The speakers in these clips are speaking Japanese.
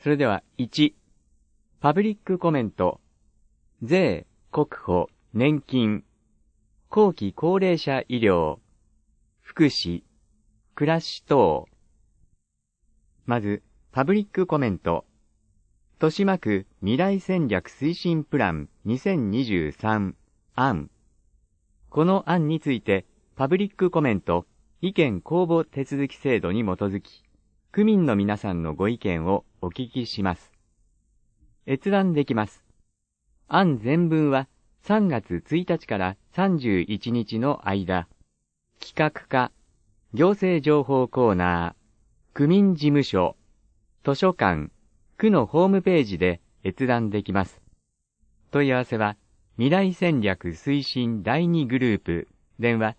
それでは1、パブリックコメント、税、国保、年金、後期高齢者医療、福祉、暮らし等。まず、パブリックコメント。豊島区未来戦略推進プラン2023案。この案について、パブリックコメント、意見公募手続き制度に基づき、区民の皆さんのご意見をお聞きします。閲覧できます。案全文は3月1日から31日の間、企画課、行政情報コーナー、区民事務所、図書館、区のホームページで閲覧できます。問い合わせは、未来戦略推進第2グループ、電話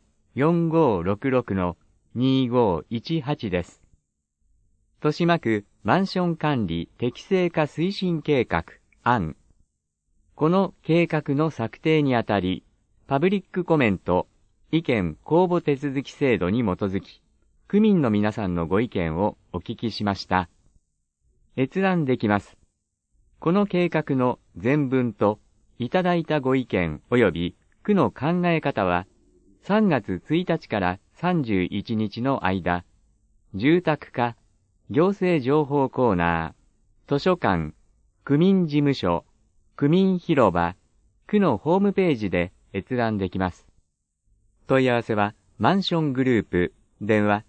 4566-2518 です。豊島区マンション管理適正化推進計画案。この計画の策定にあたり、パブリックコメント、意見公募手続き制度に基づき、区民の皆さんのご意見をお聞きしました。閲覧できます。この計画の全文と、いただいたご意見及び区の考え方は、3月1日から31日の間、住宅課、行政情報コーナー、図書館、区民事務所、区民広場、区のホームページで閲覧できます。問い合わせは、マンショングループ、電話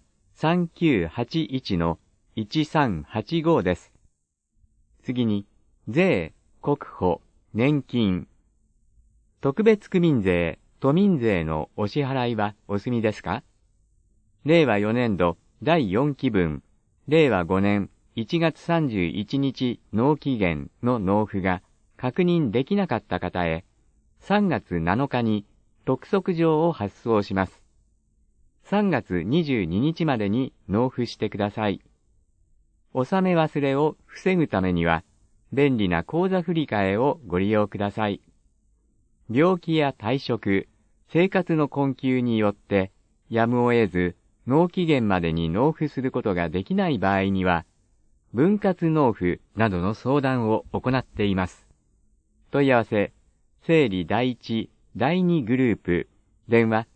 3981-1385 です。次に、税、国保、年金。特別区民税、都民税のお支払いはお済みですか？令和4年度第4期分、令和5年1月31日納期限の納付が確認できなかった方へ、3月7日に督促状を発送します。3月22日までに納付してください。納め忘れを防ぐためには、便利な口座振替をご利用ください。病気や退職、生活の困窮によって、やむを得ず、納期限までに納付することができない場合には、分割納付などの相談を行っています。問い合わせ、整理第1、第2グループ、電話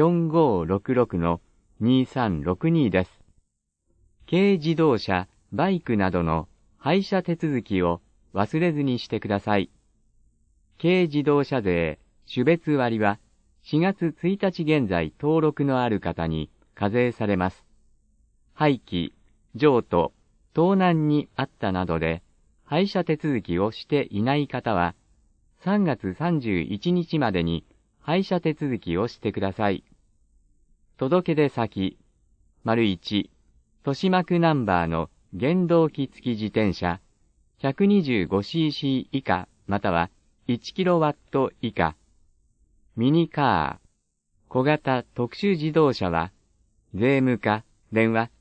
4566-2362 です。軽自動車、バイクなどの配車手続きを忘れずにしてください。軽自動車税、種別割は4月1日現在登録のある方に課税されます。廃棄、譲渡、盗難にあったなどで配車手続きをしていない方は3月31日までに配車手続きをしてください。届け出先、1、豊島区ナンバーの原動機付き自転車、125cc 以下または 1kW 以下。ミニカー、小型特殊自動車は、税務課、電話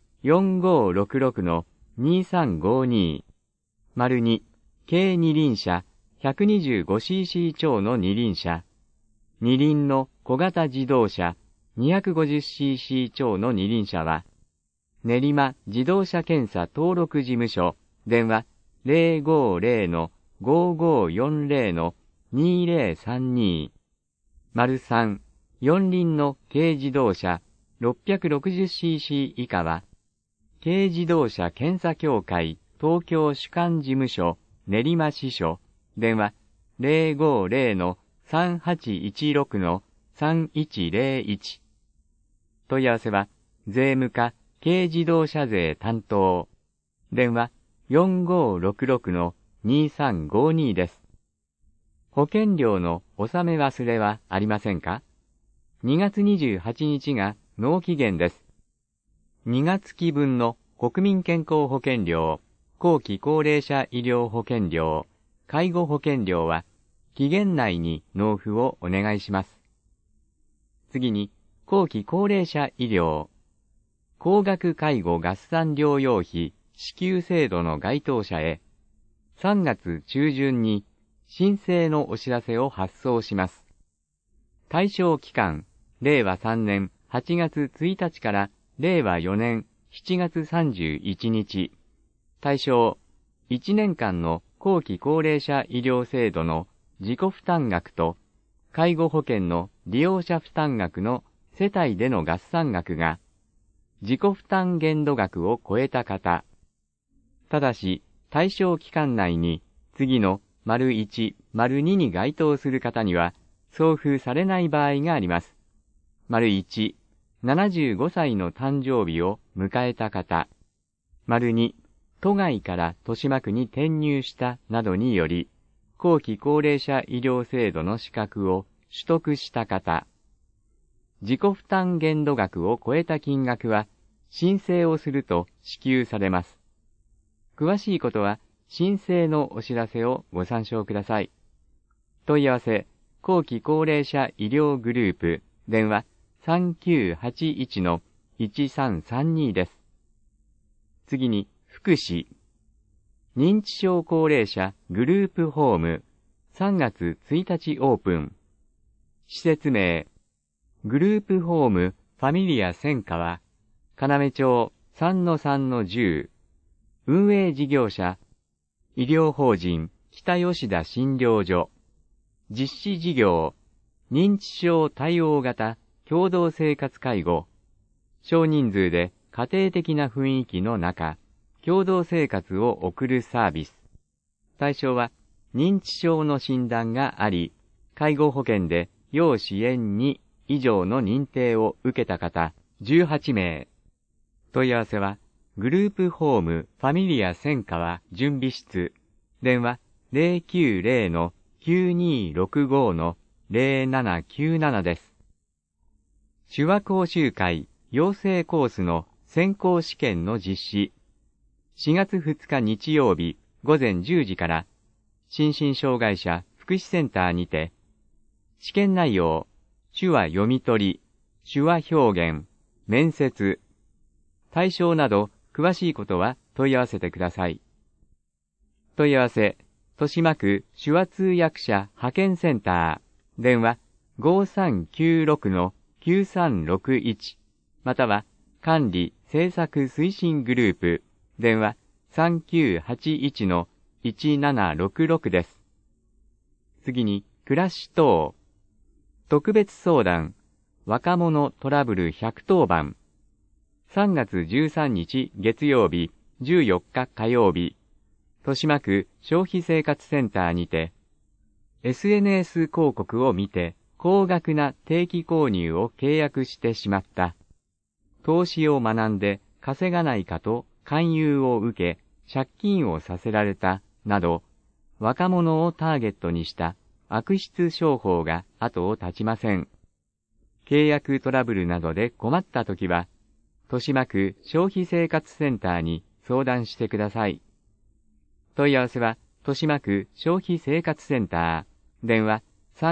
4566-2352。2、軽二輪車、125cc 超の二輪車。二輪の小型自動車、250cc 超の二輪車は、練馬自動車検査登録事務所、電話 050-5540-2032。3、四輪の軽自動車 660cc 以下は、軽自動車検査協会東京主管事務所練馬支所、電話 050-3816-3101。問い合わせは、税務課軽自動車税担当、電話 4566-2352 です。保険料の納め忘れはありませんか？ 2 月28日が納期限です。2月期分の国民健康保険料、後期高齢者医療保険料、介護保険料は期限内に納付をお願いします。次に、後期高齢者医療、高額介護合算療養費支給制度の該当者へ、3月中旬に申請のお知らせを発送します。対象期間、令和3年8月1日から令和4年7月31日。対象、 1年間の後期高齢者医療制度の自己負担額と介護保険の利用者負担額の世帯での合算額が自己負担限度額を超えた方、ただし対象期間内に次の丸1、丸2に該当する方には送付されない場合があります。丸1、75歳の誕生日を迎えた方。丸2、都外から豊島区に転入したなどにより、後期高齢者医療制度の資格を取得した方。自己負担限度額を超えた金額は、申請をすると支給されます。詳しいことは、申請のお知らせをご参照ください。問い合わせ、後期高齢者医療グループ、電話3981-1332です。次に、福祉。認知症高齢者グループホーム、3月1日オープン。施設名、グループホームファミリア千川、要町 3-3-10。運営事業者、医療法人北吉田診療所。実施事業、認知症対応型共同生活介護。少人数で家庭的な雰囲気の中、共同生活を送るサービス。対象は、認知症の診断があり、介護保険で要支援2以上の認定を受けた方18名。問い合わせは、グループホームファミリア千川準備室。電話090-9265-0797です。手話講習会養成コースの選考試験の実施。4月2日日曜日午前10時から心身障害者福祉センターにて、試験内容、手話読み取り、手話表現、面接、対象など詳しいことは問い合わせてください。問い合わせ、豊島区手話通訳者派遣センター、電話5396-9361、または管理政策推進グループ、電話3981-1766です。次に、暮らし等。特別相談、若者トラブル110番。3月13日月曜日、14日火曜日、豊島区消費生活センターにて、SNS 広告を見て高額な定期購入を契約してしまった。投資を学んで稼がないかと勧誘を受け、借金をさせられた、など、若者をターゲットにした悪質商法が後を絶ちません。契約トラブルなどで困ったときは、豊島区消費生活センターに相談してください。問い合わせは、豊島区消費生活センター、電話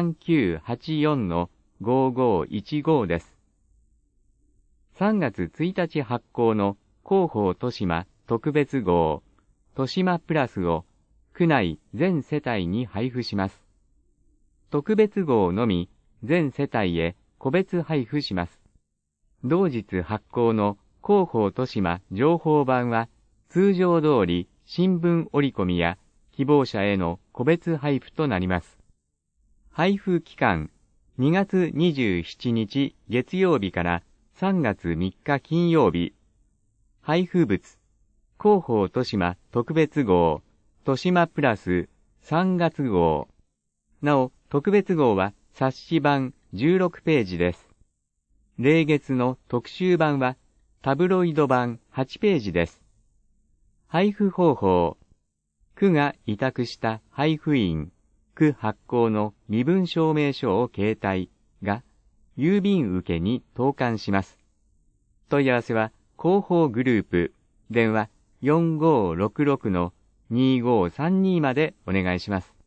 3984-5515です。3月1日発行の広報豊島特別号、豊島プラスを区内全世帯に配布します。特別号のみ全世帯へ個別配布します。同日発行の広報豊島情報版は通常通り新聞折り込みや希望者への個別配布となります。配布期間2月27日月曜日から3月3日金曜日。配布物、広報豊島特別号、豊島プラス3月号。なお、特別号は冊子版16ページです。例月の特集版はタブロイド版8ページです。配布方法。区が委託した配布員、区発行の身分証明書を携帯が郵便受けに投函します。問い合わせは広報グループ、電話4566-2532までお願いします。